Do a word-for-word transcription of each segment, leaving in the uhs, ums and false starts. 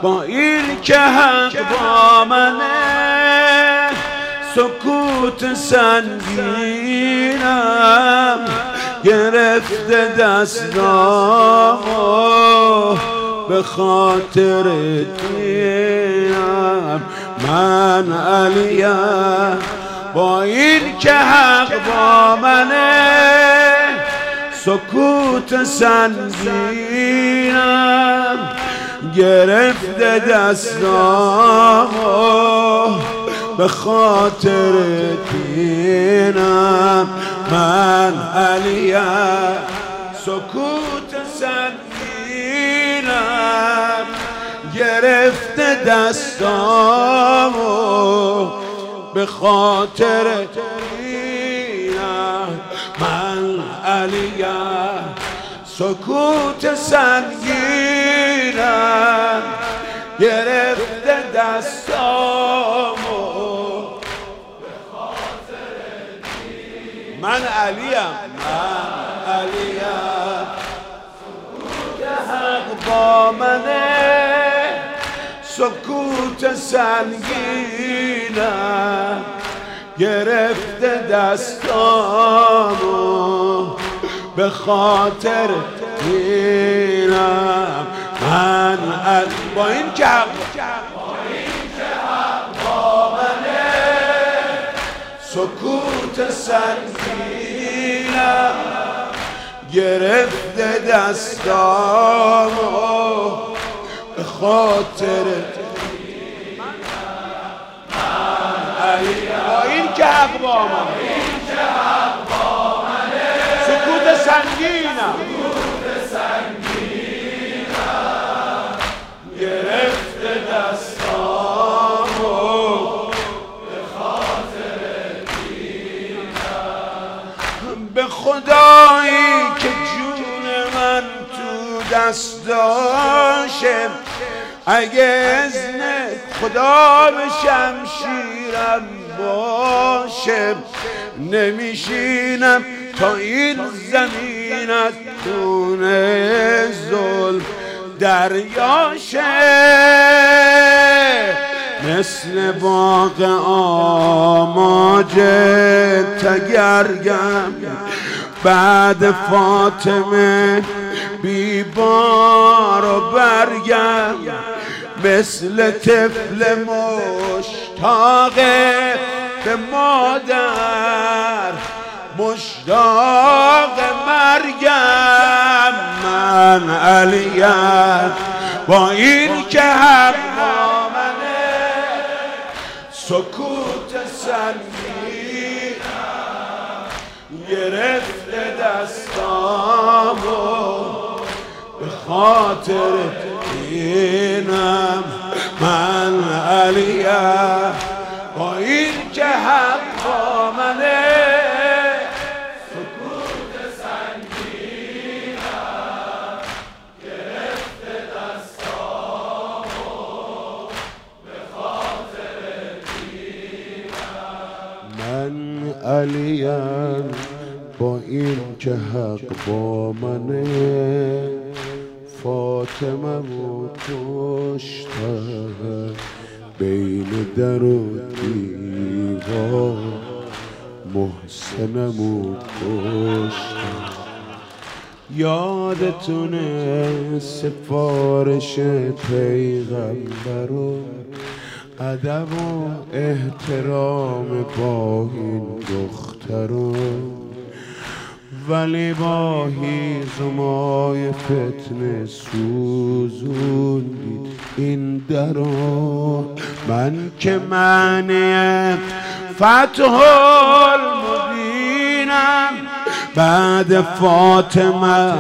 با این که حق با منه سکوت سنگینم گرفته دستامو به خاطر دینم من علیم با این که حق با منه سکوت سنگینم گرفته دستامو به خاطر دینم من علیم سکوت سنگینم گرفته دستامو به خاطر دینم من علیم سکوت سنگینم گرفته دستامو به خاطر دینم من علیم من علیم سکوت حق با منه سکوت سنگینم گرفته دستامو به خاطر دینم من با این که حق با منه سکوت سنگینم گرفته دستامو به خاطر با این که حق با منه سکوت سنگینم گرفته دستامو به خاطر دینم به خدایی که جون من تو دستاشه اگه اذن خدا به شمشیرم باشه نمیشینم تا این زمین از دونه ظلم دریاشه مثل باغ آماج تگرگم بعد فاطمه بیبار و برگم مثل طفل مشتاق به مادر مشتاق مرگم من علیم با این که حق با منه سکوت سنگینم گرفته دستامو به خاطر دینم من علیم با این که حق با منه سکوت سنگینم گرفته دستامو به خاطر دینم من علیم با این که حق با منه فاطمه و کشتم بین در و دیوار محسنم و کشتم یادتونه سفارش پیغمبرون ادب و احترام با این دخترون ولی با هیزمای فتنه سوزوندید این درو من که معنی فتح المبینم بعد فاطمه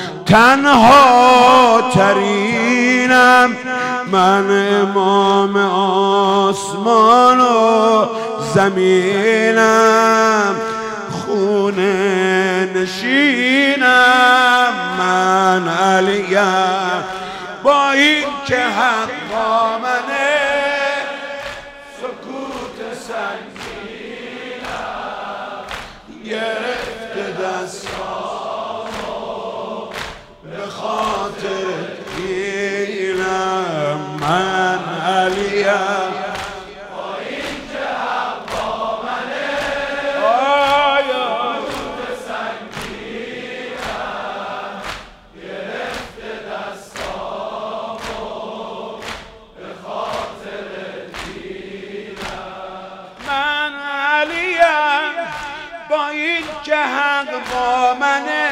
تنها ترینم من امام آسمان و زمینم خونه نشینم من علیم با این که حق با منه سکوت سنگینم گرفته دستامو به خاطر دینم من که حق با منه،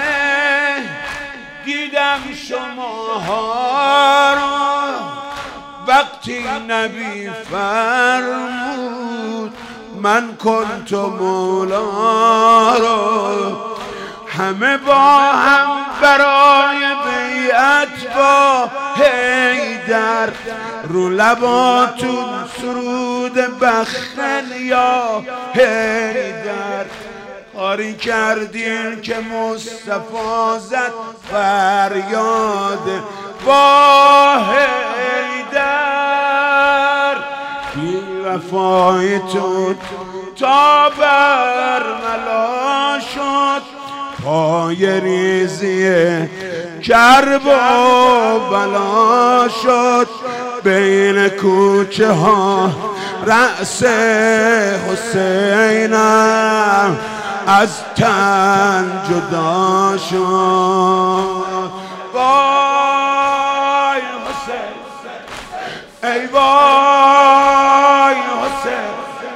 دیدم شماها را وقتی نبی فرمود من کنت مولا را. همه با هم برای بیعت با حیدر رو لباتون سرود بخن یا حیدر. کاری کردین که مصطفی زد فریاد با حیدر. بی وفایتون تا برملا شد، پای ریزی کرب و بلا شد. بین کوچه ها رأس حسینم از تن جدا شد. وای حسین، ای وای حسین،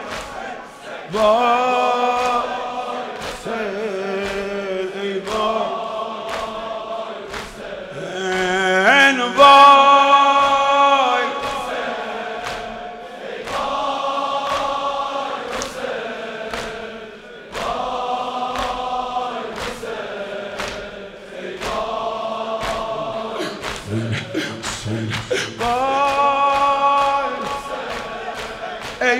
وای ای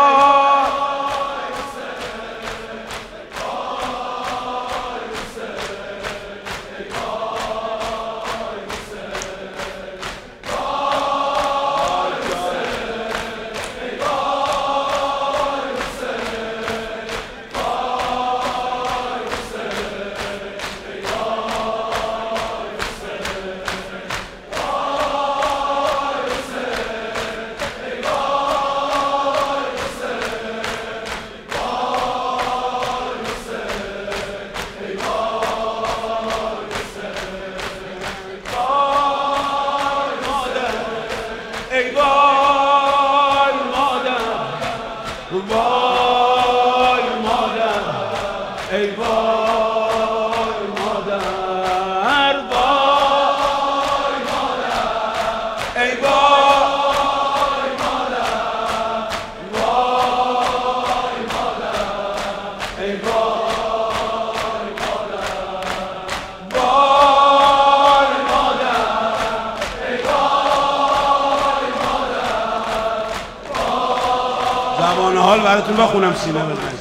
زمان حال براتون بخونم سینه بزنید.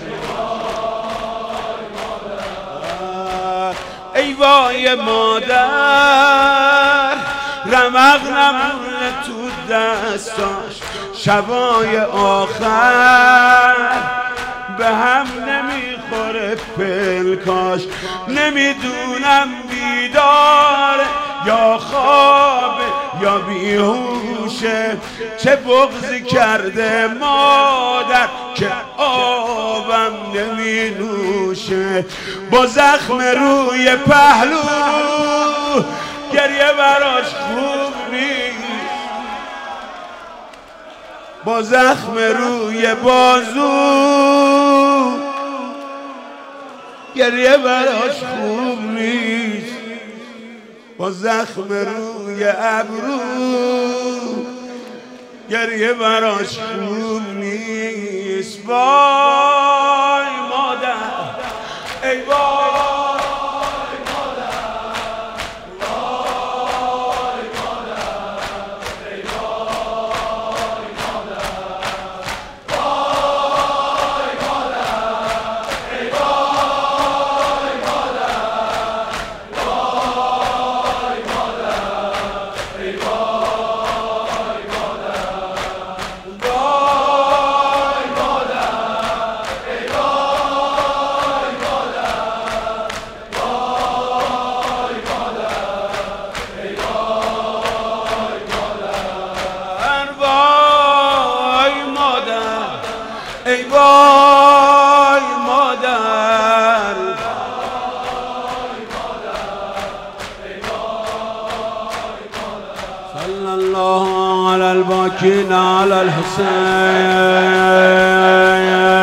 ای وای مادر، رمق نمونه تو دستاش، شبای آخر به هم نمیخوره پلکاش. نمیدونم بیدار یا خواب یا بیهوشه، چه بغضی کرده مادر که آبم نمی نوشه. با زخم روی پهلو گریه براش خوب نیست، با زخم روی بازو گریه براش خوب نیست، با زخم روی ابرو گریه براش خوب نیست. وای مادر، ای وای ای وای مادر، صلی الله علی الباکین علی الحسین.